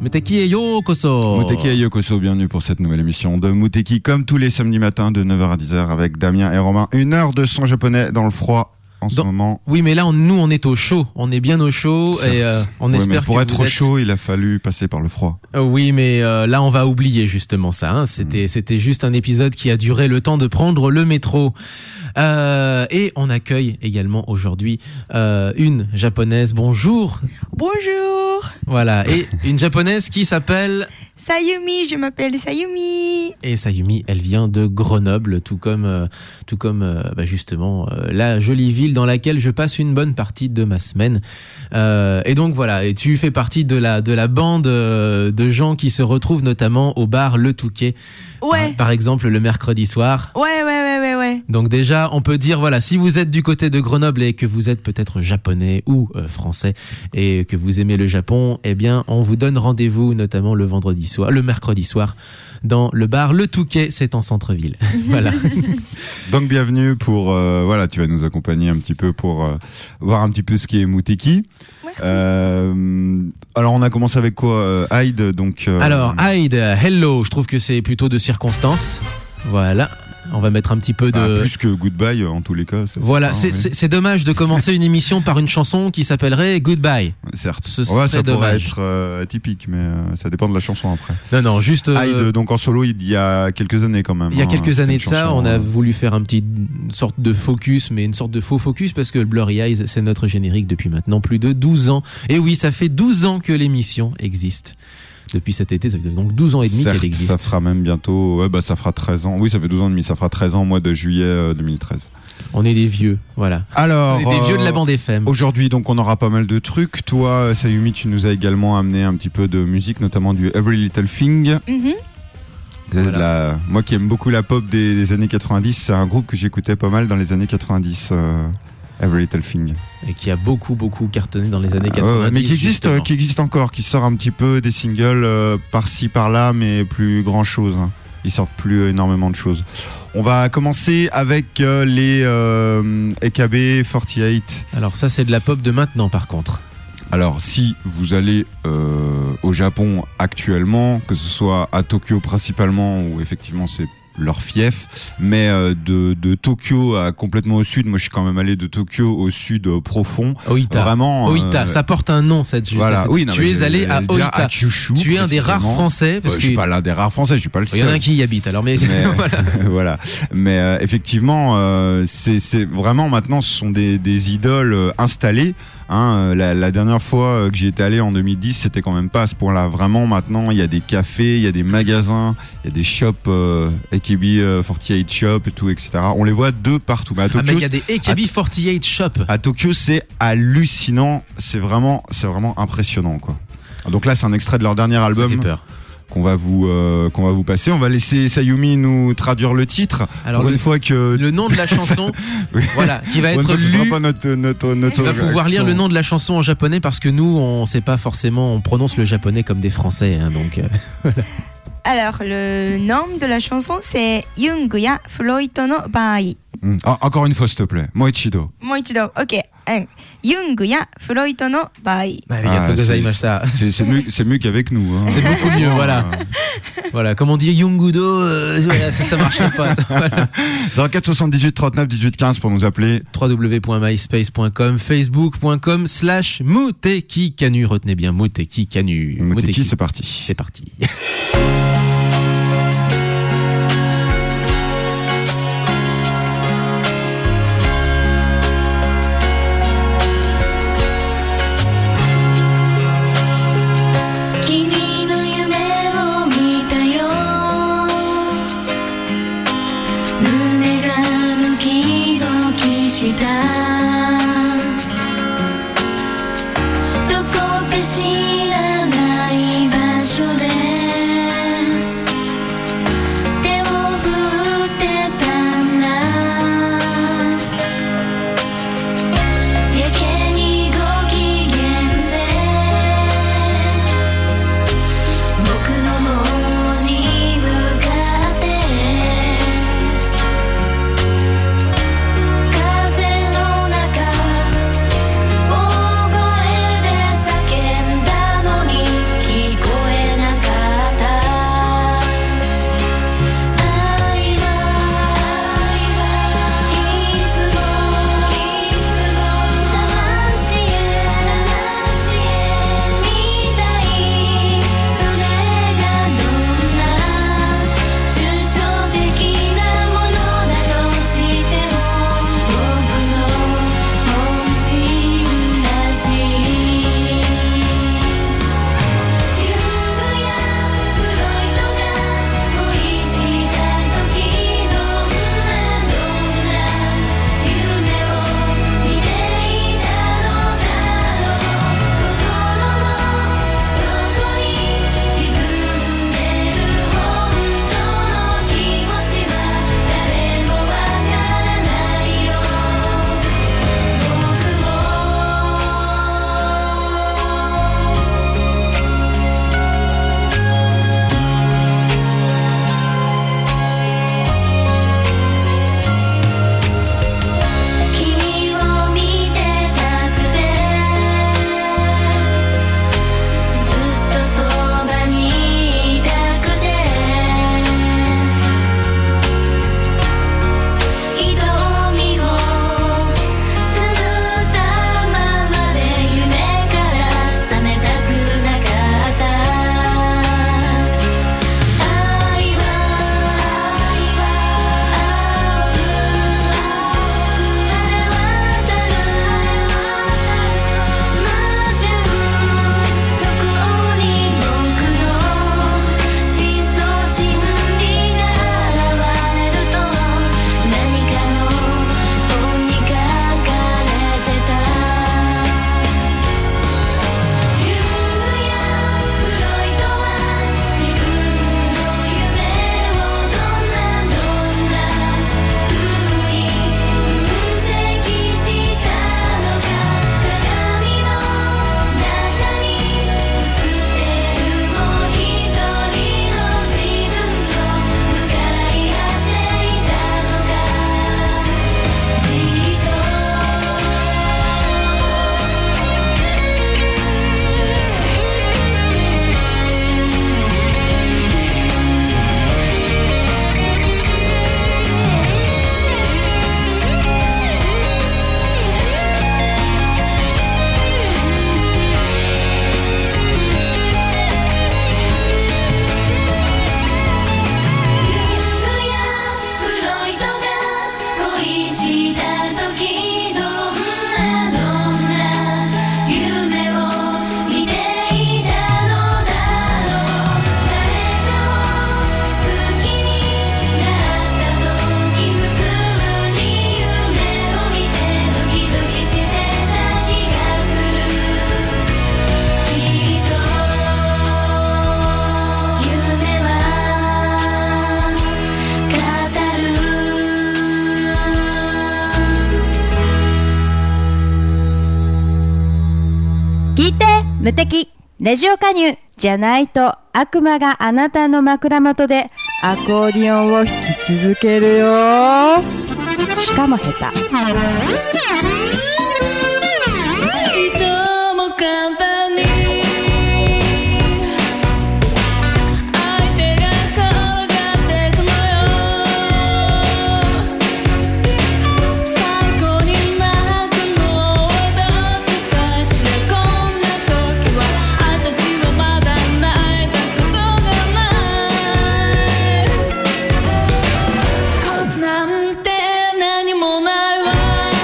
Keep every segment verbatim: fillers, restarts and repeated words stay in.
Muteki et Yokoso. Muteki et Yokoso, bienvenue pour cette nouvelle émission de Muteki, comme tous les samedis matins de neuf heures à dix heures avec Damien et Romain. Une heure de son japonais dans le froid. En ce Dans... moment. Oui, mais là, on, nous, on est au chaud. On est bien au chaud. Certes. Et euh, on ouais, espère mais pour que être vous au êtes... chaud, il a fallu passer par le froid. Euh, oui, mais euh, là, on va oublier justement ça. Hein. C'était, mmh. c'était juste un épisode qui a duré le temps de prendre le métro. Euh, et on accueille également aujourd'hui euh, une japonaise. Bonjour. Bonjour. Voilà, et une japonaise qui s'appelle Sayumi. Je m'appelle Sayumi. Et Sayumi, elle vient de Grenoble, tout comme, euh, tout comme euh, bah justement euh, la jolie ville dans laquelle je passe une bonne partie de ma semaine. Euh, et donc voilà, et tu fais partie de la de la bande euh, de gens qui se retrouvent notamment au bar Le Touquet. Ouais. Hein, par exemple le mercredi soir. Ouais, ouais, ouais, ouais, ouais. Donc déjà, on peut dire voilà, si vous êtes du côté de Grenoble et que vous êtes peut-être japonais ou euh, français et que vous aimez le Japon, eh bien, on vous donne rendez-vous notamment le vendredi soir, le mercredi soir, dans le bar Le Touquet, c'est en centre-ville. Voilà. Donc bienvenue pour euh, voilà, tu vas nous accompagner un petit peu pour euh, voir un petit peu ce qui est Muteki. Merci. Euh, alors on a commencé avec quoi, euh, Hyde donc. Euh... Alors Hyde, hello, je trouve que c'est plutôt de circonstance. Voilà. On va mettre un petit peu de... Ah, plus que Goodbye, en tous les cas. Ça, voilà, c'est, c'est, oui. c'est, c'est dommage de commencer une émission par une chanson qui s'appellerait Goodbye. Certes. Ce ouais, serait ça pourrait dommage. être euh, atypique, mais euh, ça dépend de la chanson après. Non, non, juste... Euh, Hyde, donc en solo, il y a quelques années quand même. Il y a hein, quelques années de chanson, ça, on a euh... voulu faire un petit une sorte de focus, mais une sorte de faux focus, parce que Blurry Eyes, c'est notre générique depuis maintenant plus de douze ans. Et oui, ça fait douze ans que l'émission existe. Depuis cet été, ça fait donc douze ans et demi Certes, qu'elle existe. Ça fera même bientôt, ouais, bah ça fera treize ans. Oui, ça fait douze ans et demi, ça fera treize ans au mois de juillet euh, deux mille treize. On est des vieux, voilà. Alors, on est des vieux de la euh, bande F M. Aujourd'hui, donc, on aura pas mal de trucs. Toi, Sayumi, tu nous as également amené un petit peu de musique, notamment du Every Little Thing. Mm-hmm. Voilà. La... Moi qui aime beaucoup la pop des, des années quatre-vingt-dix, c'est un groupe que j'écoutais pas mal dans les années quatre-vingt-dix. Euh... Every Little Thing. Et qui a beaucoup, beaucoup cartonné dans les années quatre-vingt-dix. Euh, mais qui existe, euh, qui existe encore, qui sort un petit peu des singles euh, par-ci, par-là, mais plus grand-chose. Hein. Ils sortent plus énormément de choses. On va commencer avec euh, les euh, A K B quarante-huit. Alors ça, c'est de la pop de maintenant, par contre. Alors, si vous allez euh, au Japon actuellement, que ce soit à Tokyo principalement, où effectivement c'est leur fief, mais euh, de, de Tokyo à complètement au sud, moi je suis quand même allé de Tokyo au sud euh, profond. Oita. Vraiment. Oita, euh, ça porte un nom cette voilà. ça, Oui, non, tu es allé à Oita. À Kyushu, tu es un des rares Français. Parce euh, que je suis pas l'un des rares Français, je suis pas le seul. Il y en a un qui y habite alors, mais, mais voilà. voilà. Mais euh, effectivement, euh, c'est, c'est vraiment maintenant, ce sont des, des idoles euh, installées. Hein, la, la dernière fois que j'y étais allé en deux mille dix, c'était quand même pas à ce point-là. Vraiment, maintenant, il y a des cafés, il y a des magasins, il y a des shops, euh, A K B quarante-huit shop et tout, et cetera. On les voit de partout. Mais à Tokyo, ah, mais il y a des A K B quarante-huit shop. À Tokyo, c'est hallucinant. C'est vraiment, c'est vraiment impressionnant, quoi. Donc là, c'est un extrait de leur dernier album. Ça fait peur. Qu'on va vous euh, qu'on va vous passer. On va laisser Sayumi nous traduire le titre. Alors pour le, une fois que le nom de la chanson, oui. Voilà, qui va être lu. Ce sera pas notre notre notre. Tu vas pouvoir lire le nom de la chanson en japonais parce que nous, on sait pas forcément, on prononce le japonais comme des Français, hein, donc. Euh, voilà. Alors le nom de la chanson c'est Young ya Freud no Bai. Mm. Ah, encore une fois, s'il te plaît. Moichido. Moichido. Ok. Young ya Freud no Bai. Ah, c'est, c'est, mieux, c'est mieux qu'avec nous. Hein. C'est beaucoup mieux, voilà. Voilà, comme on dit Yungudo, euh, voilà, ça, ça marche pas. Ça, voilà. zéro quatre soixante-dix-huit trente-neuf dix-huit quinze pour nous appeler. w w w point myspace point com, facebook point com slash Muteki Kanu. Retenez bien Muteki Kanu. Muteki, Muteki, c'est parti. C'est parti. どこか知らない場所で聞いて無敵ラジオ加入じゃないと悪魔があなたの枕元でアコーディオンを弾き続けるよ。しかも下手。 いとも簡単に相手が転がってくのよ。最後に泣くのはどっちかしら。こんな時は私はまだ泣いたことがない。コツなんて何もないわ。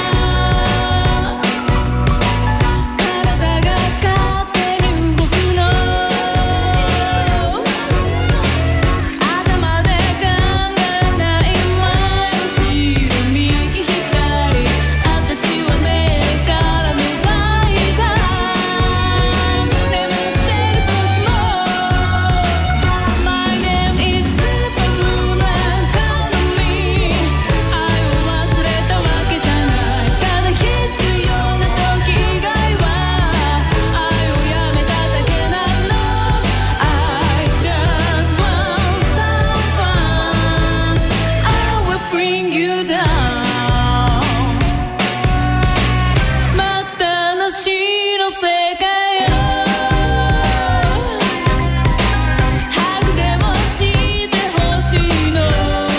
体が勝手に動くの。頭で考えない前後ろ右左。私は根からのファイター。眠ってる時も My name is Superwoman 頼み。愛を忘れたわけじゃない。ただ必要な時以外は愛をやめただけなの。I just want some fun. I will bring you down. 幻の世界よ。ハグでもしてほしいの。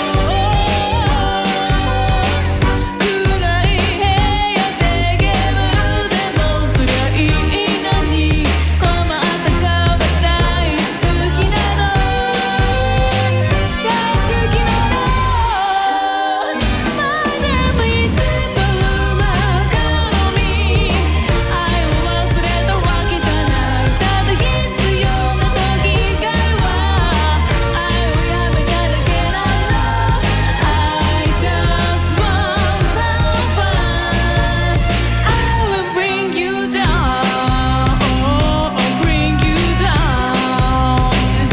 暗い部屋でゲームでもすりゃいいのに。困った顔が大好きなの。大好きなの。My name is Superwoman 頼み。愛を忘れたわけじゃない。ただ必要な時以外は愛をやめただけなの。I just want some fun. I will bring you down. Oh, bring you down.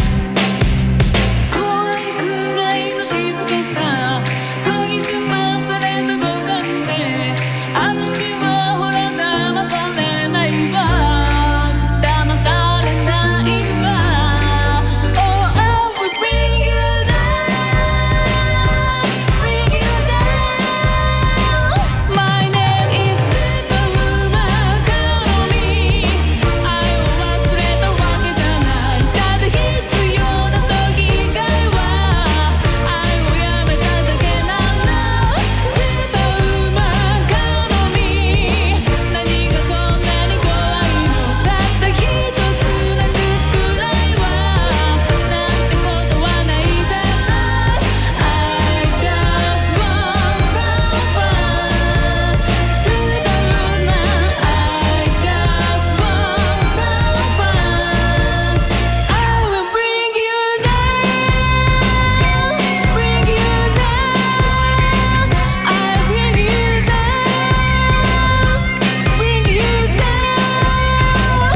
怖いくらいの静けさ。研ぎ澄まされた五感で私はほら騙されないわ。騙されないわ。Oh, I will bring you down. Bring you down. My name is Superwoman 頼み。愛を忘れたわけじゃない。ただ必要な時以外は愛をやめただけなの。Superwoman 頼み。何がそんなに怖いの。たった一つなくすくらいはなんてことはないじゃない。I just want some fun. Superwoman I just want some fun. I will bring you down. Bring you down. I bring you down. Bring you down.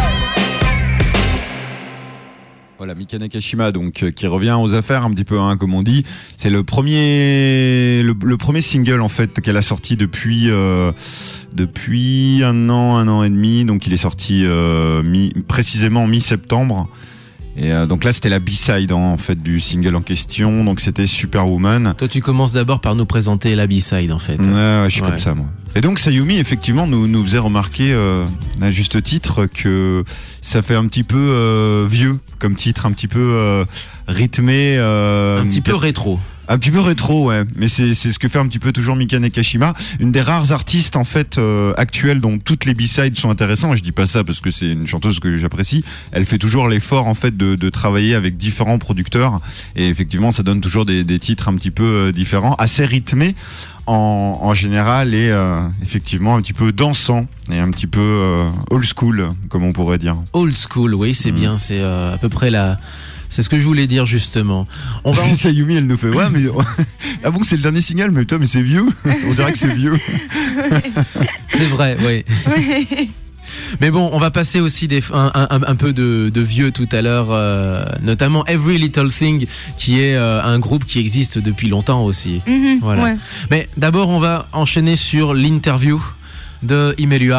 Voilà, Mika Nakashima, donc euh, qui revient aux affaires un petit peu, hein, comme on dit. C'est le premier, le, le premier single en fait qu'elle a sorti depuis euh, depuis un an, un an et demi. Donc il est sorti euh, mi, précisément mi-septembre. Et euh, donc là, c'était la B-side hein, en fait du single en question. Donc c'était Superwoman. Toi, tu commences d'abord par nous présenter la B-side, en fait. Ouais, ouais, je suis Ouais. comme ça moi. Et donc Sayumi effectivement nous nous faisait remarquer euh, à juste titre que ça fait un petit peu euh, vieux comme titre, un petit peu euh, rythmé, euh, Un petit peu rétro. un petit peu rétro, ouais. Mais c'est c'est ce que fait un petit peu toujours Mika Nakashima, une des rares artistes en fait euh, actuelles dont toutes les B-sides sont intéressantes. Et je dis pas ça parce que c'est une chanteuse que j'apprécie. Elle fait toujours l'effort en fait de de travailler avec différents producteurs et effectivement ça donne toujours des des titres un petit peu euh, différents, assez rythmés en en général et euh, effectivement un petit peu dansant et un petit peu euh, old school comme on pourrait dire. Old school, oui, c'est Mm. bien. C'est euh, à peu près la. C'est ce que je voulais dire justement. On va Parce en- que Sayumi elle nous fait ouais mais ah bon c'est le dernier single mais toi mais c'est vieux. On dirait que c'est vieux. C'est vrai, oui. Mais bon, on va passer aussi des, un, un, un peu de, de vieux tout à l'heure, euh, notamment Every Little Thing, qui est euh, un groupe qui existe depuis longtemps aussi. Mhm, Voilà. ouais. Mais d'abord, on va enchaîner sur l'interview de Imelua.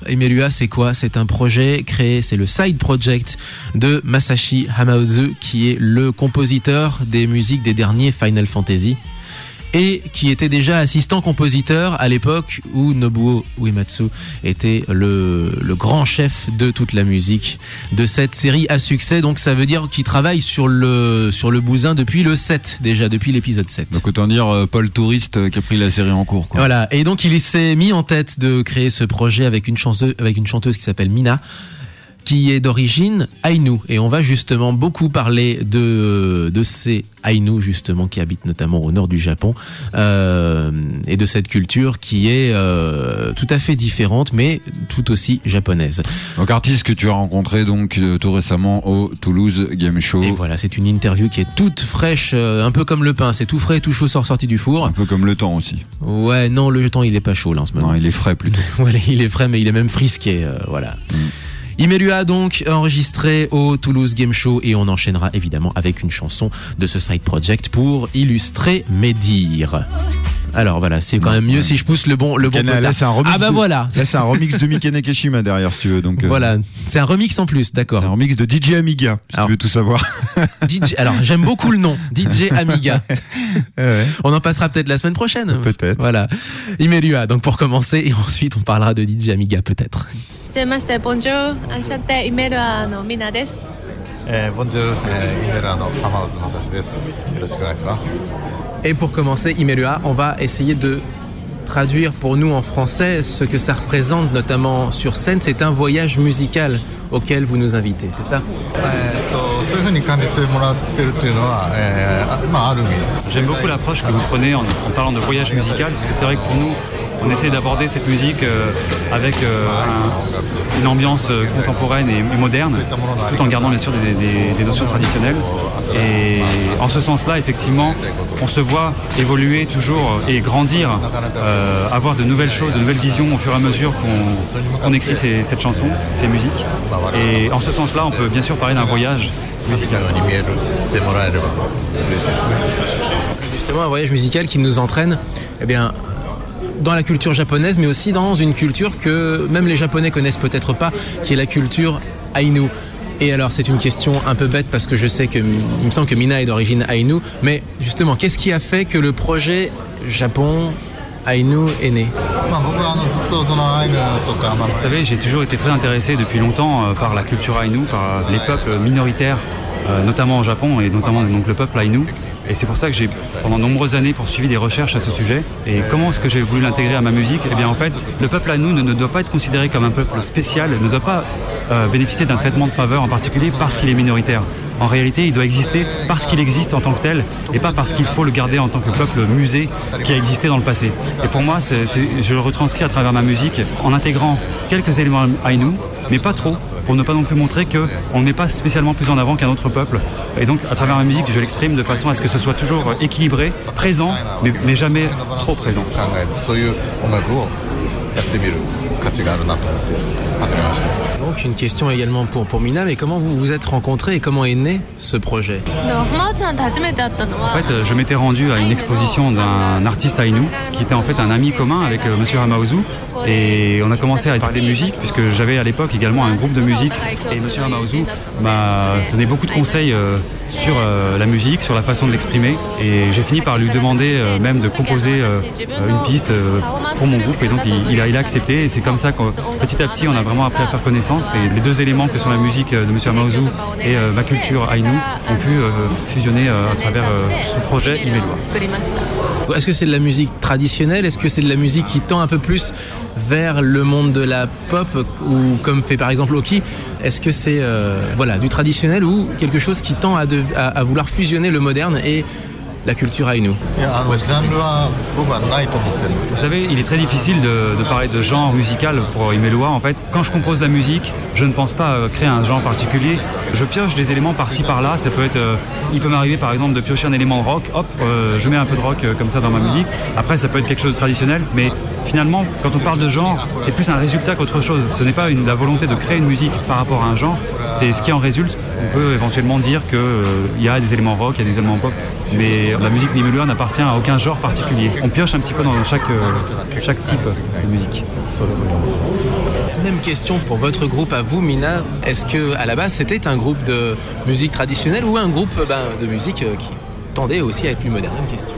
Imelua, c'est quoi? C'est un projet créé, c'est le side project de Masashi Hamauzu, qui est le compositeur des musiques des derniers Final Fantasy et qui était déjà assistant compositeur à l'époque où Nobuo Uematsu était le, le grand chef de toute la musique de cette série à succès. Donc ça veut dire qu'il travaille sur le, sur le bousin depuis le sept, déjà depuis l'épisode sept. Donc autant dire euh, Paul Touriste euh, qui a pris la série en cours, quoi. Voilà, et donc il s'est mis en tête de créer ce projet avec une chanteuse, avec une chanteuse qui s'appelle Mina, qui est d'origine Ainu. Et on va justement beaucoup parler de, de ces Ainu, justement, qui habitent notamment au nord du Japon, euh, et de cette culture qui est euh, tout à fait différente, mais tout aussi japonaise. Donc artiste que tu as rencontré donc euh, tout récemment au Toulouse Game Show. Et voilà, c'est une interview qui est toute fraîche, euh, un peu comme le pain, c'est tout frais, tout chaud, sort sorti du four. Un peu comme le temps aussi. Ouais, non, le temps il est pas chaud là en ce moment. Non, il est frais plutôt. Voilà, il est frais, mais il est même frisqué, euh, voilà. Mm. Imelua a donc enregistré au Toulouse Game Show et on enchaînera évidemment avec une chanson de ce side project pour illustrer mes dires. Alors voilà, c'est quand même mieux ouais. si je pousse le bon le bon Là, c'est un remix ah bah de, voilà. Là c'est un remix de Mikene Keshima derrière si tu veux. Donc euh, voilà, c'est un remix en plus, d'accord. C'est un remix de D J Amiga si alors, tu veux tout savoir. D J alors j'aime beaucoup le nom, D J Amiga. Ouais. On en passera peut-être la semaine prochaine. Peut-être. Voilà. Imelua donc pour commencer et ensuite on parlera de D J Amiga peut-être. Bonjour, enchanté, Imelua no Mina desu. Eh, bonjour, eh, Imelua no Hamauzu Masashi desu. Yoroshiku onegaishimasu. Et pour commencer, Imelua, on va essayer de traduire pour nous en français ce que ça représente, notamment sur scène. C'est un voyage musical auquel vous nous invitez, c'est ça? J'aime beaucoup l'approche que vous prenez en, en parlant de voyage musical, parce que c'est vrai que pour nous, on essaie d'aborder cette musique euh, avec euh, un, une ambiance euh, contemporaine et, et moderne, tout en gardant bien sûr des, des, des notions traditionnelles. Et en ce sens-là, effectivement, on se voit évoluer toujours et grandir, euh, avoir de nouvelles choses, de nouvelles visions au fur et à mesure qu'on, qu'on écrit ces, cette chanson, ces musiques. Et en ce sens-là, on peut bien sûr parler d'un voyage musical. Justement, un voyage musical qui nous entraîne, eh bien, dans la culture japonaise, mais aussi dans une culture que même les Japonais connaissent peut-être pas, qui est la culture Ainu. Et alors, c'est une question un peu bête parce que je sais que, il me semble que Mina est d'origine Ainu, mais justement, qu'est-ce qui a fait que le projet Japon Ainu est né? Vous savez, j'ai toujours été très intéressé depuis longtemps euh, par la culture Ainu, par les peuples minoritaires, euh, notamment au Japon et notamment donc, le peuple Ainu. Et c'est pour ça que j'ai, pendant de nombreuses années, poursuivi des recherches à ce sujet. Et comment est-ce que j'ai voulu l'intégrer à ma musique? Eh bien, en fait, le peuple Ainu ne, ne doit pas être considéré comme un peuple spécial, ne doit pas euh, bénéficier d'un traitement de faveur en particulier parce qu'il est minoritaire. En réalité, il doit exister parce qu'il existe en tant que tel et pas parce qu'il faut le garder en tant que peuple musée qui a existé dans le passé. Et pour moi, c'est, c'est, je le retranscris à travers ma musique en intégrant quelques éléments Ainu, mais pas trop, pour ne pas non plus montrer qu'on n'est pas spécialement plus en avant qu'un autre peuple. Et donc, à travers ma musique, je l'exprime de façon à ce que ce soit toujours équilibré, présent, mais, mais jamais trop présent. Donc une question également pour, pour Mina, mais comment vous vous êtes rencontrés et comment est né ce projet? En fait, je m'étais rendu à une exposition d'un artiste Ainu qui était en fait un ami commun avec euh, Monsieur Hamauzu, et on a commencé à parler de musique puisque j'avais à l'époque également un groupe de musique et Monsieur Hamauzu m'a donné beaucoup de conseils euh, sur euh, la musique, sur la façon de l'exprimer, et j'ai fini par lui demander euh, même de composer euh, une piste euh, pour mon groupe, et donc il, il, a, il a accepté, et c'est comme ça que petit à petit on a vraiment appris à faire connaissance, et les deux éléments que sont la musique de Monsieur Hamauzu et euh, ma culture Ainu ont pu euh, fusionner euh, à travers euh, ce projet Imelua. Est-ce que c'est de la musique traditionnelle? Est-ce que c'est de la musique qui tend un peu plus vers le monde de la pop, ou comme fait par exemple Oki? Est-ce que c'est euh, voilà, du traditionnel ou quelque chose qui tend à, de, à, à vouloir fusionner le moderne et la culture Ainu? Vous savez, il est très difficile de, de parler de genre musical pour Imelua. En fait, quand je compose la musique, je ne pense pas créer un genre particulier. Je pioche des éléments par-ci par-là. Ça peut être, euh, il peut m'arriver par exemple de piocher un élément de rock. Hop, euh, je mets un peu de rock euh, comme ça dans ma musique. Après, ça peut être quelque chose de traditionnel, mais finalement, quand on parle de genre, c'est plus un résultat qu'autre chose. Ce n'est pas une, la volonté de créer une musique par rapport à un genre, c'est ce qui en résulte. On peut éventuellement dire qu'il euh, y a des éléments rock, il y a des éléments pop, mais la musique Nimulua n'appartient à aucun genre particulier. On pioche un petit peu dans chaque, euh, chaque type de musique. Même question pour votre groupe à vous, Mina. Est-ce que à la base c'était un groupe de musique traditionnelle ou un groupe ben, de musique euh, qui tendait aussi à être plus moderne? Même question.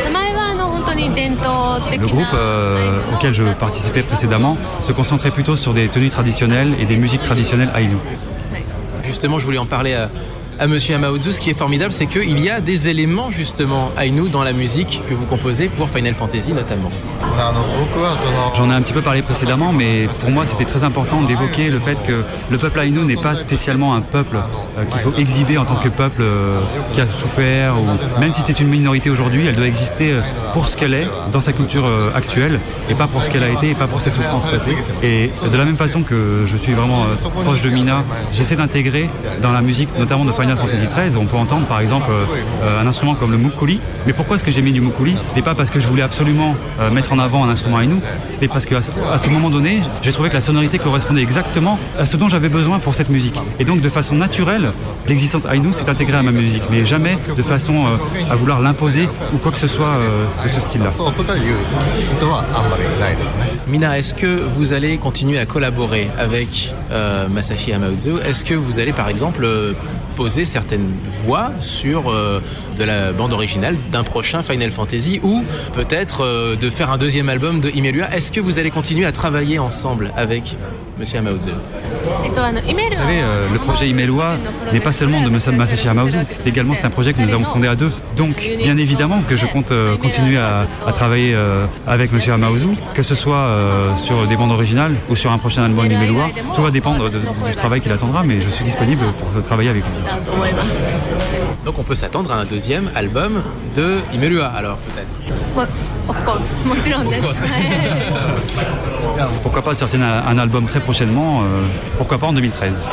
Le groupe euh, auquel je participais précédemment se concentrait plutôt sur des tenues traditionnelles et des musiques traditionnelles Ainu. Justement, je voulais en parler à, à Monsieur Amaozu. Ce qui est formidable, c'est qu'il y a des éléments justement Ainu dans la musique que vous composez pour Final Fantasy notamment. J'en ai un petit peu parlé précédemment, mais pour moi c'était très important d'évoquer le fait que le peuple Ainu n'est pas spécialement un peuple euh, qu'il faut exhiber en tant que peuple euh, qui a souffert, ou même si c'est une minorité aujourd'hui, elle doit exister pour ce qu'elle est dans sa culture euh, actuelle, et pas pour ce qu'elle a été, et pas pour ses souffrances passées. Et de la même façon que je suis vraiment euh, proche de Mina, j'essaie d'intégrer dans la musique, notamment de Final Fantasy treize, on peut entendre par exemple euh, un instrument comme le mukuli. Mais pourquoi est-ce que j'ai mis du mukuli? C'était pas parce que je voulais absolument euh, mettre en avant un instrument Ainu, c'était parce qu'à ce, à ce moment donné, j'ai trouvé que la sonorité correspondait exactement à ce dont j'avais besoin pour cette musique. Et donc de façon naturelle, l'existence Ainu s'est intégrée à ma musique, mais jamais de façon euh, à vouloir l'imposer ou quoi que ce soit euh, de ce style-là. Mina, est-ce que vous allez continuer à collaborer avec euh, Masashi Amaozu? Est-ce que vous allez par exemple euh, poser certaines voix sur euh, de la bande originale d'un prochain Final Fantasy, ou peut-être euh, de faire un deuxième album de Imelua? Est-ce que vous allez continuer à travailler ensemble avec Monsieur Amaozu? Vous savez, euh, le projet Imelua n'est pas seulement de Monsieur Masashi Amaozu, c'est également c'est un projet que nous avons fondé à deux. Donc, bien évidemment que je compte euh, continuer à, à travailler euh, avec Monsieur Amaozu, que ce soit euh, sur des bandes originales ou sur un prochain album Imelua. Tout va dépendre de, de, du travail qu'il attendra, mais je suis disponible pour travailler avec lui. Donc on peut s'attendre à un deuxième album de Imelua, alors peut-être. Of course, Pourquoi pas sortir un, un album très prochainement, euh, pourquoi pas en deux mille treize.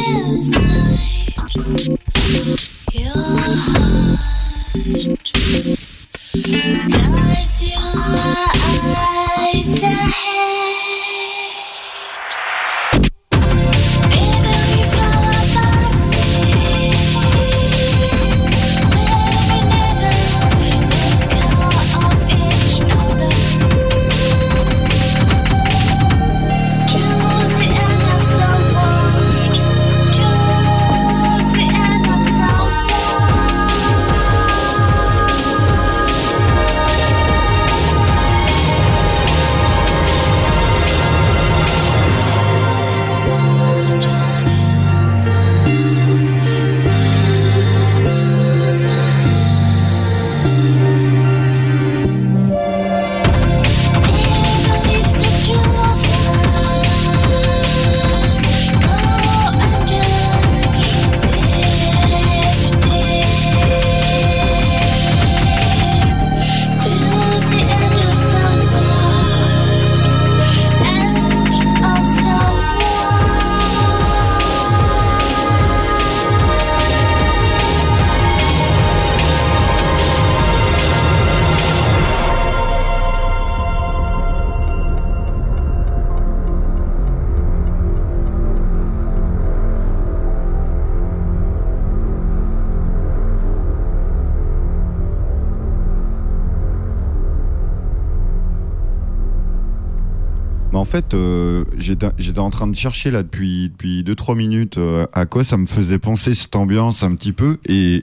En fait, euh, j'étais, j'étais en train de chercher là depuis depuis deux trois minutes euh, à quoi ça me faisait penser cette ambiance un petit peu, et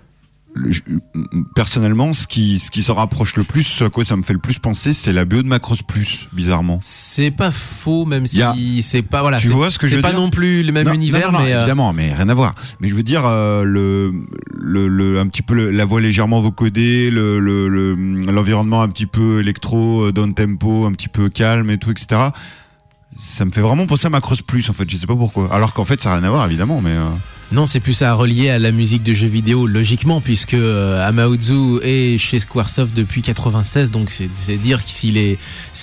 je, personnellement, ce qui ce qui se rapproche le plus, ce à quoi ça me fait le plus penser, c'est la B O de Macross Plus, bizarrement. C'est pas faux, même si a, c'est pas voilà. Tu vois ce que je veux dire ? C'est pas non plus le même non, univers, non, non, mais non, évidemment, mais rien à voir. Mais je veux dire euh, le, le le un petit peu le, la voix légèrement vocodée, le, le le l'environnement un petit peu électro, down tempo, un petit peu calme et tout, et cetera. Ça me fait vraiment penser à Macross Plus, en fait. Je sais pas pourquoi. Alors qu'en fait, ça n'a rien à voir, évidemment, mais. Euh... Non, c'est plus à relier à la musique de jeux vidéo, logiquement, puisque euh, Hamaozu est chez Squaresoft depuis quatre-vingt-seize, donc c'est, c'est dire que s'il est,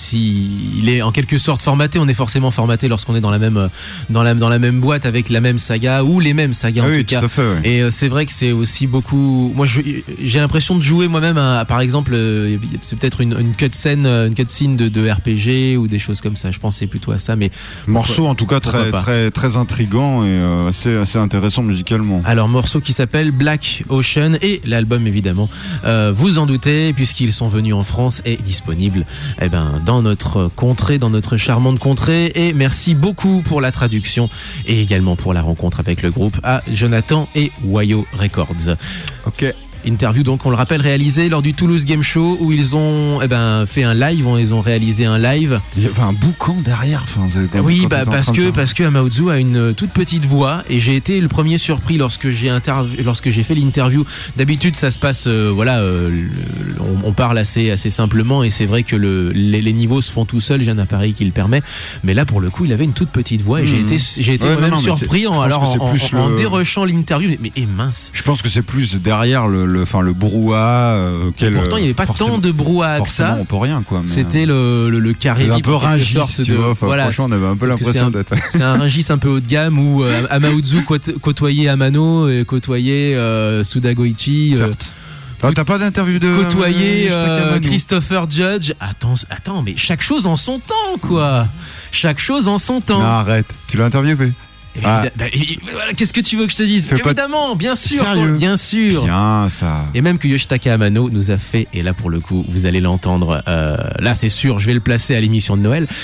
s'il est en quelque sorte formaté, on est forcément formaté lorsqu'on est dans la même, dans la, dans la même boîte avec la même saga ou les mêmes sagas ah en oui, tout, tout cas. À fait, oui. Et euh, c'est vrai que c'est aussi beaucoup. Moi, je, j'ai l'impression de jouer moi-même, à, par exemple, euh, c'est peut-être une, une cutscene, une cutscene de, de R P G ou des choses comme ça. Je pensais plutôt à ça, mais morceau en tout cas très, très, très intriguant et euh, assez, assez intéressant musicalement. Alors, morceau qui s'appelle Black Ocean, et l'album évidemment, euh, vous en doutez, puisqu'ils sont venus en France, est disponible eh ben, dans notre contrée, dans notre charmante contrée. Et merci beaucoup pour la traduction et également pour la rencontre avec le groupe à Jonathan et Wayo Records. Ok. Interview, donc on le rappelle, réalisée lors du Toulouse Game Show, où ils ont eh ben, fait un live, ils ont réalisé un live. Il y avait un boucan derrière. Enfin, vous avez pas oui, bah, parce que parce que Hamaozu a une toute petite voix, et j'ai été le premier surpris lorsque j'ai interv- lorsque j'ai fait l'interview. D'habitude, ça se passe, euh, voilà, euh, le, on, on parle assez assez simplement, et c'est vrai que le, les, les niveaux se font tout seuls. J'ai un appareil qui le permet, mais là pour le coup, il avait une toute petite voix, et mmh. j'ai été j'ai été ouais, moi-même non, non, surpris en alors en, en, le... en dérushant l'interview, mais, mais est mince. Je pense que c'est plus derrière le le, enfin, le brouhaha. Euh, quel, pourtant, il n'y avait pas tant de brouhaha que ça. On peut rien, quoi. Mais c'était le, le, le carré. Un peu ringis, tu de, vois. Enfin, voilà, franchement, on avait un peu l'impression c'est un, d'être. C'est un ringis un peu haut de gamme où euh, Hamaozu côtoyait Amano et côtoyait euh, Suda Goichi. Euh, Ah, t'as pas d'interview de côtoyer euh, Christopher Judge. Attends, attends, mais chaque chose en son temps, quoi. Chaque chose en son temps. Non, arrête. Tu l'as interviewé. Ah. Bah, voilà, qu'est-ce que tu veux que je te dise ? Évidemment, bien sûr, sérieux ? bien sûr. Bien ça. Et même que Yoshitaka Amano nous a fait, et là pour le coup, vous allez l'entendre. Euh, là, c'est sûr, je vais le placer à l'émission de Noël.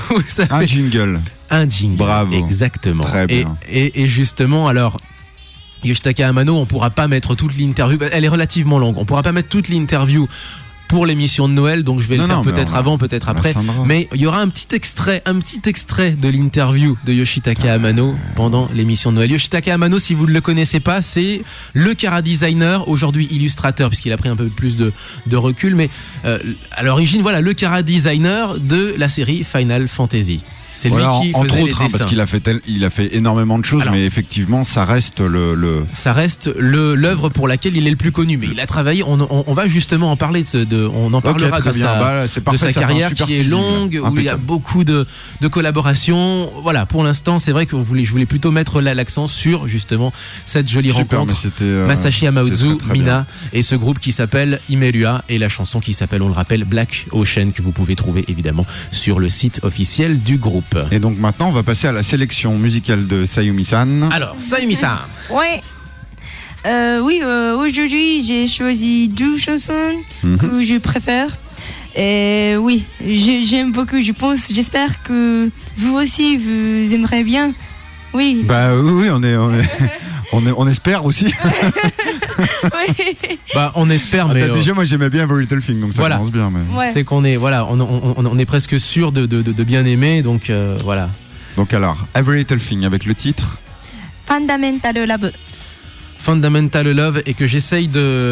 Un jingle. Un jingle. Bravo. Exactement. Très bien. Et, et, et justement, alors. Yoshitaka Amano, on pourra pas mettre toute l'interview. Elle est relativement longue. On pourra pas mettre toute l'interview pour l'émission de Noël, donc je vais non, le faire non, peut-être avant, peut-être après. Mais il y aura un petit extrait, un petit extrait de l'interview de Yoshitaka Amano pendant l'émission de Noël. Yoshitaka Amano, si vous ne le connaissez pas, c'est le chara designer, aujourd'hui illustrateur, puisqu'il a pris un peu plus de, de recul, mais euh, à l'origine, voilà, le chara designer de la série Final Fantasy. C'est lui Voilà, qui entre faisait les autres, hein, dessins. parce qu'il a fait tel- il a fait énormément de choses, Alors. mais effectivement, ça reste le, le... Ça reste le l'œuvre pour laquelle il est le plus connu. Mais il a travaillé. On, on, on va justement en parler. De, ce- de on en parlera Ok, très de bien. sa, Bah, c'est de parfait, sa ça fait un carrière super qui est teasing, là. longue, où il y a Impeccable. beaucoup de, de collaborations. Voilà, pour l'instant, c'est vrai que vous voulez, je voulais plutôt mettre là l'accent sur justement cette jolie Super, mais rencontre. c'était, euh, Masashi c'était Amaozu, très, très Mina et ce groupe qui s'appelle Imerua et la chanson qui s'appelle, on le rappelle, Black Ocean, que vous pouvez trouver évidemment sur le site officiel du groupe. Et donc maintenant, on va passer à la sélection musicale de Sayumi-san. Alors, Sayumi-san. Ouais. Euh, oui, euh, aujourd'hui j'ai choisi deux chansons Mhm. que je préfère. Et oui, j'ai- j'aime beaucoup, je pense, j'espère que vous aussi vous aimerez bien. Oui. Bah oui, oui, on est, on est, on est, on espère aussi. Oui. Bah, on espère, Ah, mais bah, euh, déjà, moi j'aimais bien Very Little Thing, donc ça Voilà. commence bien. Mais... Ouais. c'est qu'on est, voilà, on, on, on- on est presque sûr de, de, de- de bien aimer, donc euh, voilà. Donc alors, Every Little Thing avec le titre. Fundamental Love. Fundamental Love et que j'essaye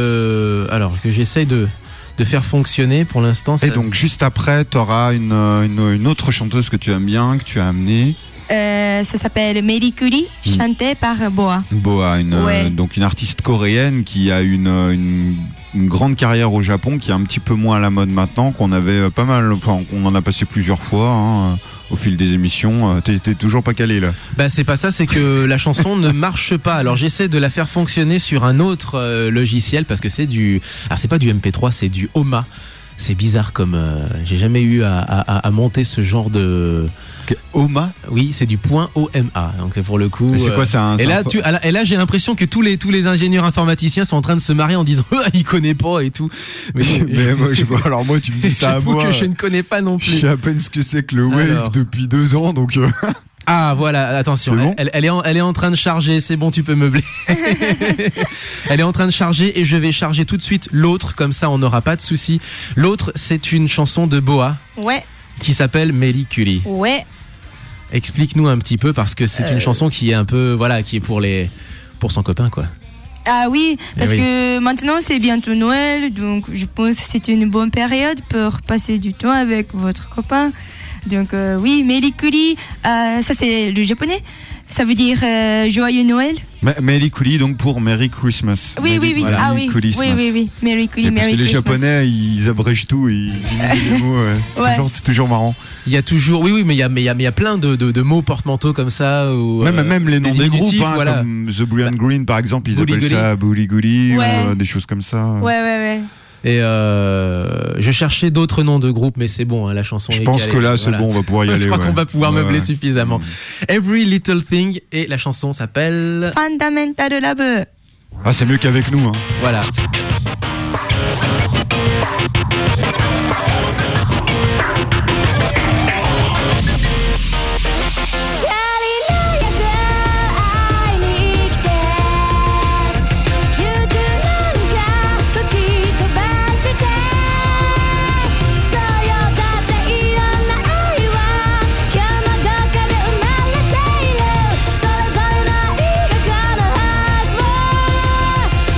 de, alors que j'essaye de, de faire fonctionner pour l'instant. Et ça- donc juste après, tu auras une, une, une autre chanteuse que tu aimes bien, que tu as amenée, Euh, ça s'appelle Merikuri, Mm. chanté par Boa. Boa, une, Ouais. euh, donc une artiste coréenne qui a une, une, une grande carrière au Japon, qui est un petit peu moins à la mode maintenant, qu'on avait euh, pas mal, enfin qu'on en a passé plusieurs fois hein, euh, au fil des émissions. Euh, T'es t'es toujours pas calé là. Bah c'est pas ça, c'est que la chanson ne marche pas. Alors j'essaie de la faire fonctionner sur un autre euh, logiciel parce que c'est du, alors c'est pas du M P trois, c'est du O M A. C'est bizarre comme euh, j'ai jamais eu à, à, à monter ce genre de. Oma. Oui, c'est du point O M A. Donc c'est pour le coup. Et c'est euh, quoi, c'est un. Et c'est là, un fo- tu, et là, j'ai l'impression que tous les tous les ingénieurs informaticiens sont en train de se marier en disant ah, il connaît pas et tout. Mais, Mais moi, je... alors moi, tu me dis ça à j'avoue moi. que je ne connais pas non Je plus. sais à peine ce que c'est que le Wave Alors. depuis deux ans, donc. euh, Ah voilà, attention, C'est elle, bon elle, elle est en, elle est en train de charger, c'est bon, tu peux meubler. Elle est en train de charger et je vais charger tout de suite l'autre, comme ça on n'aura pas de souci. L'autre, c'est une chanson de Boa Ouais, qui s'appelle Merikuri. ouais. Explique-nous un petit peu parce que c'est Euh. une chanson qui est un peu, voilà, qui est pour les, pour son copain quoi. Ah oui, parce Eh oui. que maintenant c'est bientôt Noël, donc je pense que c'est une bonne période pour passer du temps avec votre copain. Donc euh, oui, Merikuri, euh, ça c'est le japonais, ça veut dire euh, joyeux Noël. Ma- Merry Kuri, donc pour Merry Christmas. Oui, oui, oui, Merry ah oui, Christmas. oui, oui, oui, Merikuri, Et parce Merry que les Christmas. Japonais, ils abrègent tout, ils diminuent les mots. Ouais. C'est Ouais. toujours, c'est toujours marrant. Il y a toujours, oui, oui, mais il y a, mais il y a, mais il y a plein de, de, de mots porte-manteaux comme ça. Ou, Même, euh, même les noms des groupes, diminutifs, hein, voilà. comme The Brian Green par exemple, ils Bully appellent Gully. ça Bully Gully, Ouais. ou euh, des choses comme ça. Ouais, ouais, ouais. Et euh, je cherchais d'autres noms de groupes, mais c'est bon, hein, la chanson Je est pense calée, que là, c'est voilà. bon, on va pouvoir y aller. Je crois ouais. qu'on va pouvoir Ouais, meubler ouais. suffisamment. Every Little Thing et la chanson s'appelle. Fundamental Love. Ah, c'est mieux qu'avec nous. Hein. Voilà.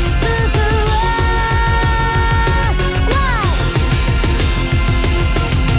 「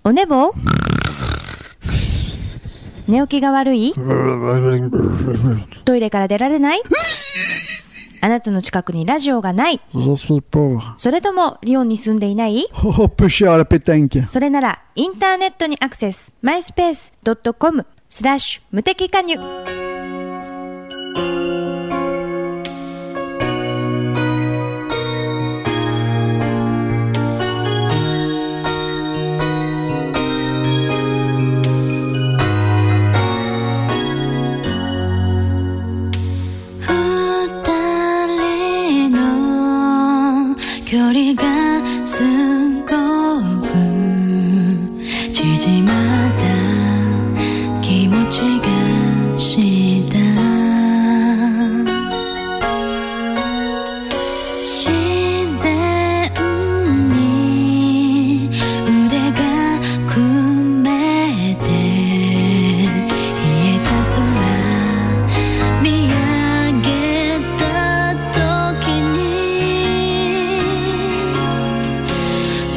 お寝坊？寝起きが悪い？トイレから出られない？あなたの近くにラジオがない？ Je suis pauvre. それともリヨンに住んでいない？ Oh, peu cher à la pétanque. それならインターネットにアクセス マイスペースドットコムスラッシュ無敵加入。 距離がすごく縮まった気持ちがした自然に腕が組めて冷えた空見上げた時に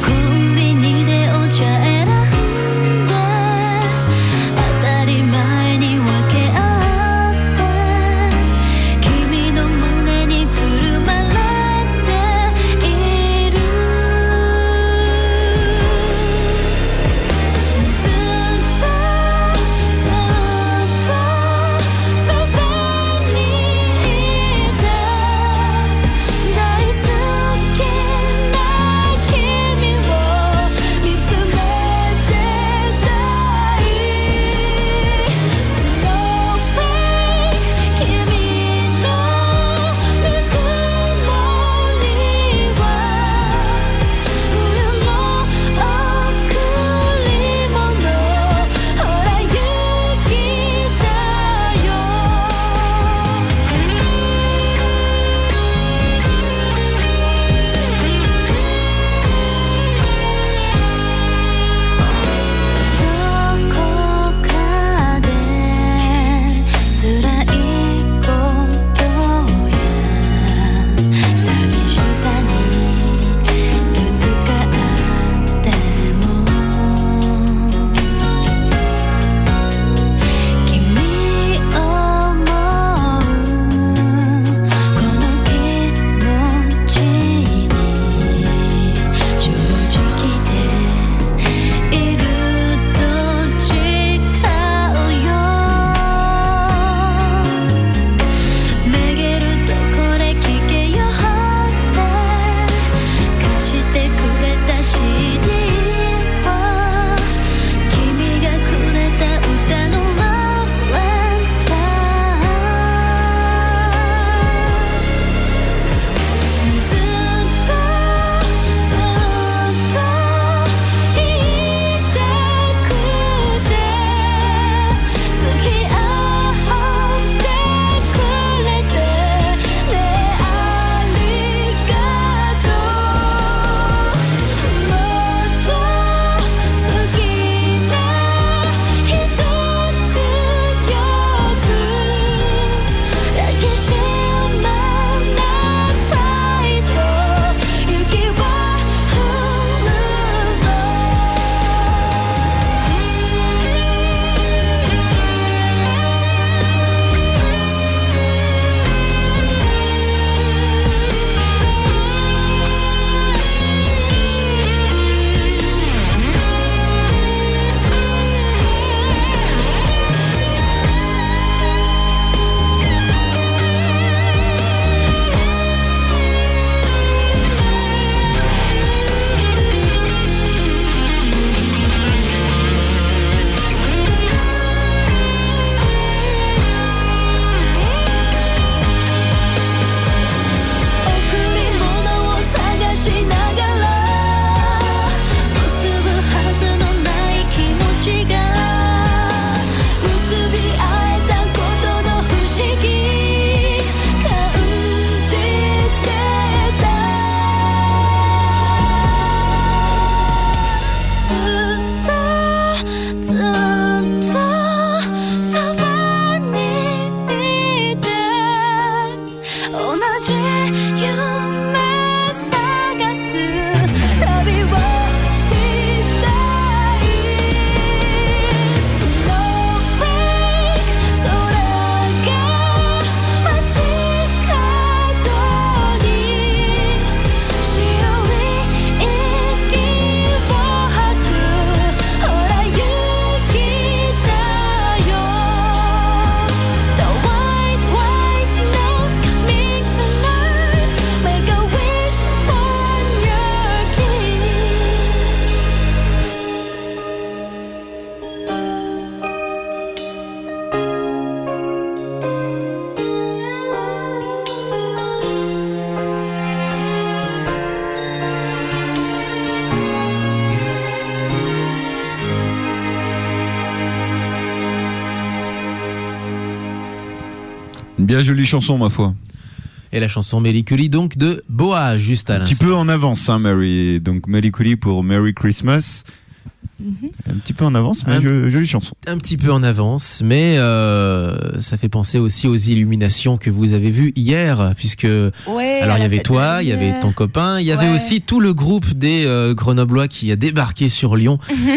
Bien jolie chanson, ma foi. Et la chanson Melikuli, donc, de Boa, juste à Un l'instant. petit peu en avance, hein, Mary. Donc, Melikuli pour Merry Christmas. Mhm. Un petit peu en avance, mais Un- jo- jolie chanson. Un petit peu en avance, mais euh, ça fait penser aussi aux illuminations que vous avez vues hier, puisque Ouais, alors à il y la avait fête toi, de il y avait lumière. ton copain, il y avait Ouais. aussi tout le groupe des euh, Grenoblois qui a débarqué sur Lyon.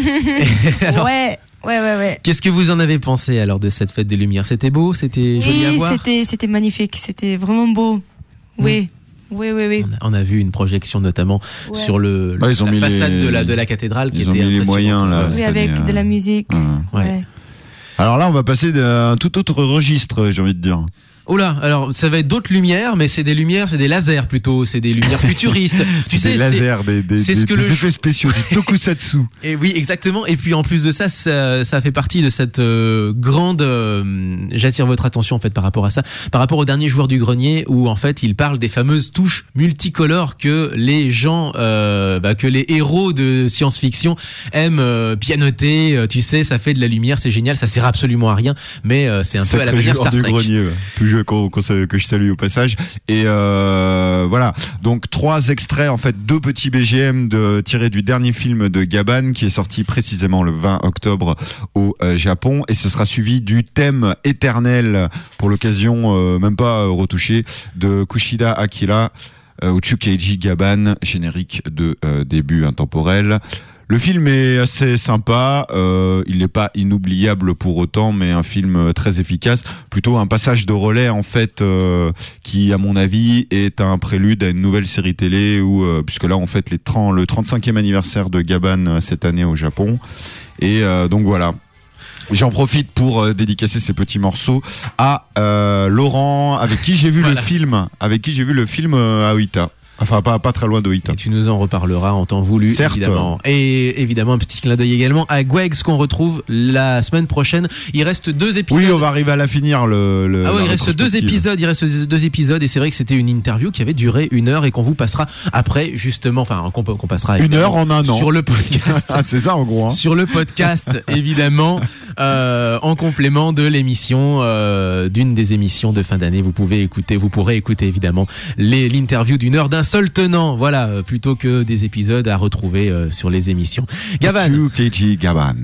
Et alors, Ouais, ouais, ouais, ouais. qu'est-ce que vous en avez pensé alors de cette fête des Lumières? C'était beau, c'était joli à Oui, voir. c'était, c'était magnifique, c'était vraiment beau. Oui, oui, oui, oui. On a, on a vu une projection notamment Ouais. sur le, Ouais, ils ont la mis façade les- de la de la cathédrale qui ils ont était mis les impressionnante. moyens, là. Ouais. Oui, cette avec année, de euh, la musique. Ouais. Ouais. Ouais. Alors là, on va passer d'un tout autre registre, j'ai envie de dire. Oula, alors ça va être d'autres lumières, mais c'est des lumières, c'est des lasers plutôt, c'est des lumières futuristes. Tu C'est sais, des c'est- lasers, des, des, c'est des, ce que des le effets ch- spéciaux, du tokusatsu. Et oui, exactement. Et puis en plus de ça, ça, ça fait partie de cette euh, grande. euh, J'attire votre attention en fait par rapport à ça, par rapport au dernier joueur du grenier où en fait il parle des fameuses touches multicolores que les gens, euh, bah, que les héros de science-fiction aiment euh, pianoter. Euh, Tu sais, ça fait de la lumière, c'est génial, ça sert absolument à rien, mais euh, c'est un peu à la Sacré manière joueur Star du Trek. grenier, ouais. Toujours qu'on- qu'on sa- que je salue au passage. Et euh, voilà, donc trois extraits, en fait, deux petits B G M de, tirés du dernier film de Gabban qui est sorti précisément le vingt octobre au euh, Japon, et ce sera suivi du thème éternel, pour l'occasion, euh, même pas euh, retouché, de Kushida Akira, euh, Utsukeiji Gabban, générique de euh, début intemporel. Le film est assez sympa, euh, il n'est pas inoubliable pour autant, mais un film euh, très efficace. Plutôt un passage de relais en fait, euh, qui à mon avis est un prélude à une nouvelle série télé, où, euh, puisque là on fête les trente, le trente-cinquième anniversaire de Gabban euh, cette année au Japon. Et euh, donc voilà. J'en profite pour euh, dédicacer ces petits morceaux à euh, Laurent, avec qui j'ai vu Voilà. le film, avec qui j'ai vu le film euh, à Oita. Enfin, pas, pas très loin d'Oita. Et tu nous en reparleras en temps voulu, Certes. évidemment. Et évidemment, un petit clin d'œil également à Gwegs qu'on retrouve la semaine prochaine. Il reste deux épisodes. Oui, on va arriver à la finir. Le, le, Ah oui, la il reste deux rétrospective. épisodes, il reste deux épisodes et c'est vrai que c'était une interview qui avait duré une heure et qu'on vous passera après justement, enfin qu'on qu'on passera Une évidemment heure en un an. sur le podcast. Ah, c'est ça en gros. Hein. Sur le podcast, évidemment, euh, en complément de l'émission, euh, d'une des émissions de fin d'année. Vous pouvez écouter, vous pourrez écouter évidemment les, l'interview d'une heure d'un seul tenant, voilà, euh, plutôt que des épisodes à retrouver euh, sur les émissions. Gabban, Utsukeiji Gabban.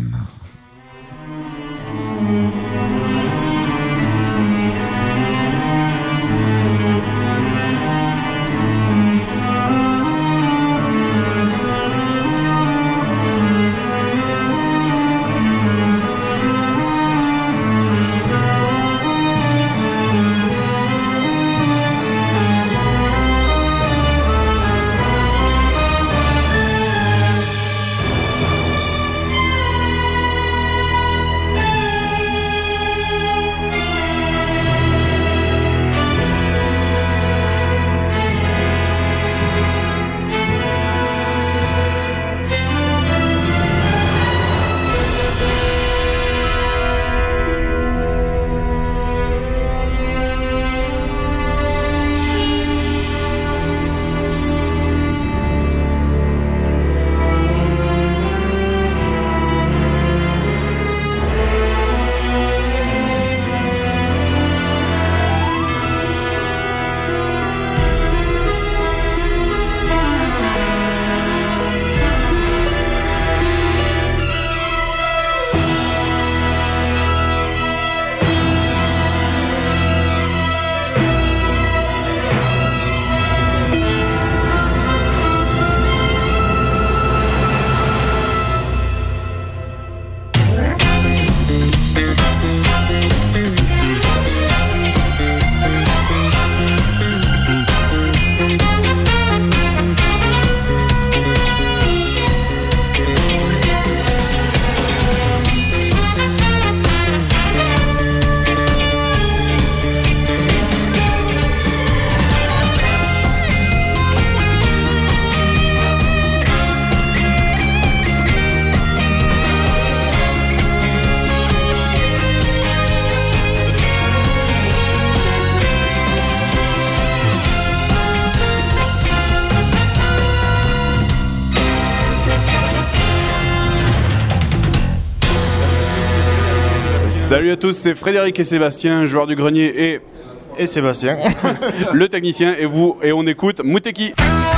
Salut à tous, c'est Frédéric et Sébastien, joueurs du grenier et Et Sébastien. Le technicien et vous, et on écoute Muteki.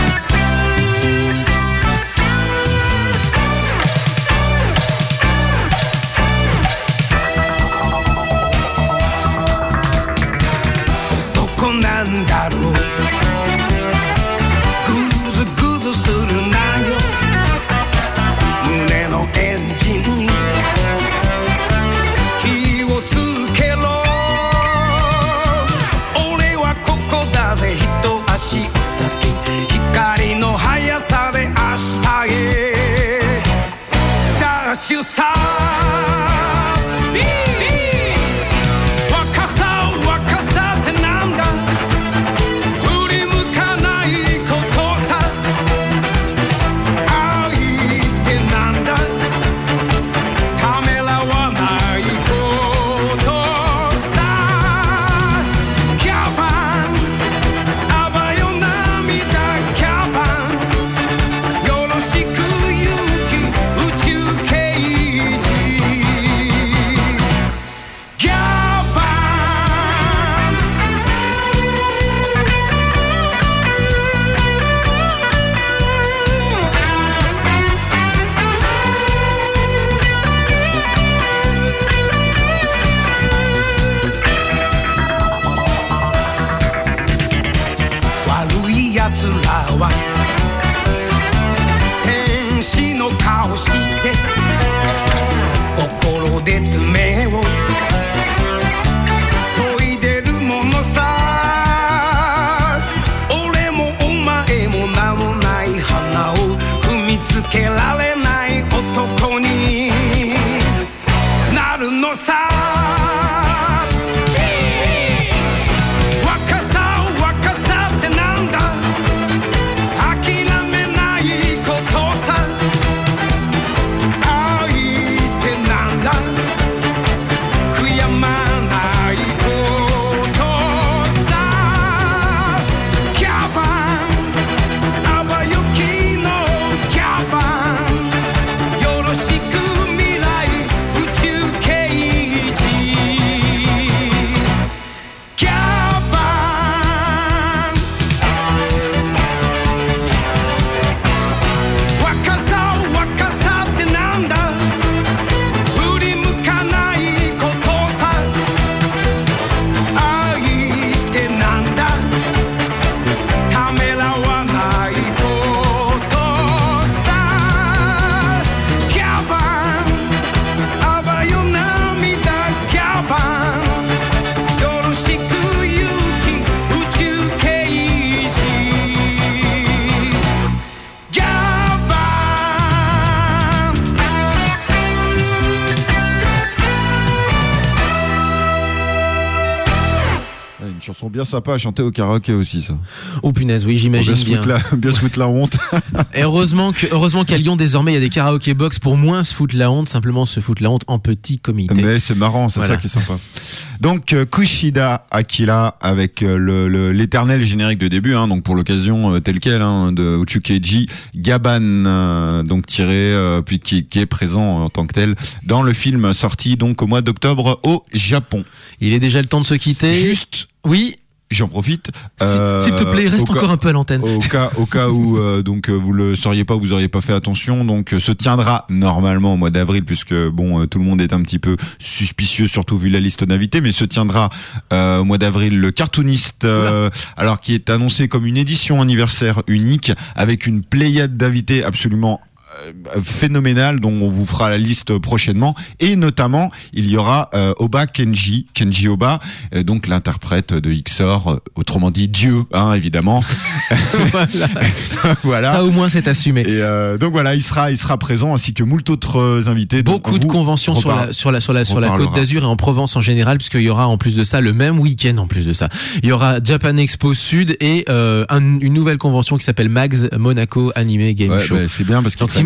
Bien sympa à chanter au karaoké aussi, ça. Oh punaise, oui, j'imagine bien. bien. Se la, bien se foutre la honte. Et heureusement que, heureusement qu'à Lyon, désormais, il y a des karaoké box pour moins se foutre la honte, simplement se foutre la honte en petit comité. Mais c'est marrant, c'est voilà. Ça qui est sympa. Donc, euh, Kushida Akira avec euh, le, le, l'éternel générique de début, hein, donc pour l'occasion euh, tel quel, hein, de Uchukeiji Gaban, euh, donc tiré, euh, puis qui, qui est présent euh, en tant que tel dans le film sorti donc au mois d'octobre au Japon. Il est déjà le temps de se quitter. Juste. Oui. J'en profite. Euh, S'il te plaît, reste encore cas, un peu à l'antenne. Au cas, au cas où euh, donc vous le sauriez pas, vous auriez pas fait attention. Donc se tiendra normalement au mois d'avril, puisque bon, euh, tout le monde est un petit peu suspicieux, surtout vu la liste d'invités, mais se tiendra euh, au mois d'avril le cartooniste, euh, alors qui est annoncé comme une édition anniversaire unique avec une pléiade d'invités absolument phénoménal, dont on vous fera la liste prochainement, et notamment il y aura euh, Oba Kenji Kenji Oba, euh, donc l'interprète de Ixor, euh, autrement dit Dieu, hein, évidemment. Voilà. Voilà. Ça au moins c'est assumé. Et euh, donc voilà, il sera il sera présent, ainsi que moult autres invités. Beaucoup de conventions sur la sur la sur la sur la Côte d'Azur et en Provence en général, puisqu'il y aura en plus de ça le même week-end en plus de ça, il y aura Japan Expo Sud et euh, un, une nouvelle convention qui s'appelle Mags Monaco Anime Game ouais, Show. Bah, c'est bien parce que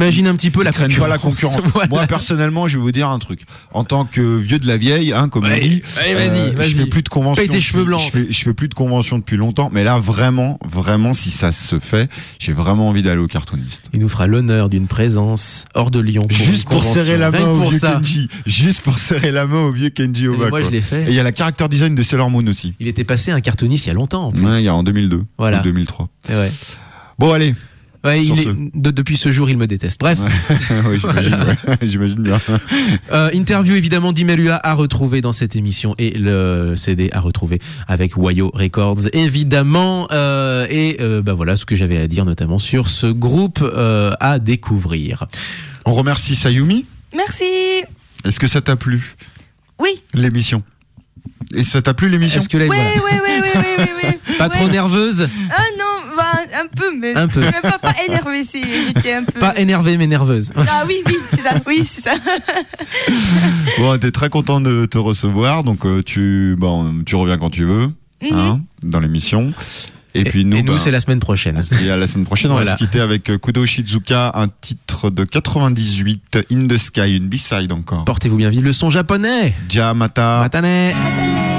T'imagines un petit peu la Ils craignent concurrence. pas la concurrence. Voilà. Moi personnellement, je vais vous dire un truc. En tant que vieux de la vieille, hein, comme Ouais. on dit, Allez, vas-y, vas-y. je fais plus de convention. Paye tes depuis- cheveux blancs. Je fais, je fais plus de convention depuis longtemps. Mais là, vraiment, vraiment, si ça se fait, j'ai vraiment envie d'aller au cartooniste. Il nous fera l'honneur d'une présence hors de Lyon. Pour Juste une pour convention. serrer la Rien main que au pour vieux ça. Kenji. Juste pour serrer la main au vieux Kenji Mais Oba. moi, quoi. je l'ai fait. Et il y a la character design de Sailor Moon aussi. Il était passé un cartooniste il y a longtemps. En plus. Ouais, il y a en deux mille deux. Voilà. Ou deux mille trois. Et ouais. Bon, allez. Ouais, Sur il est, ce. de- depuis ce jour, il me déteste. Bref. oui, j'imagine, ouais. J'imagine bien. Euh, interview évidemment d'Imelua à retrouver dans cette émission et le C D à retrouver avec Wayo Records évidemment euh, et euh, bah voilà ce que j'avais à dire notamment sur ce groupe euh, à découvrir. On remercie Sayumi. Merci. Est-ce que ça t'a plu, Oui. l'émission? Et ça t'a plu l'émission? Est-ce que là, Ouais, voilà. ouais, ouais, ouais, ouais, ouais, ouais. Pas trop Ouais. nerveuse? Ah non, bah, un peu, mais. Un peu. Mais pas, pas énervée, si j'étais un peu. Pas énervée mais nerveuse. Ah oui, oui, c'est ça, oui, c'est ça. Bon, on était très content de te recevoir, donc euh, tu, bon, tu reviens quand tu veux, hein, dans l'émission. Et, Et, puis nous, et nous ben, c'est la semaine prochaine. et à la semaine prochaine, on Voilà. va se quitter avec euh, Kudo Shizuka, un titre de quatre-vingt-dix-huit, In the Sky, une B-side encore. Portez-vous bien, vive le son japonais. Jamata. Matane. Matane.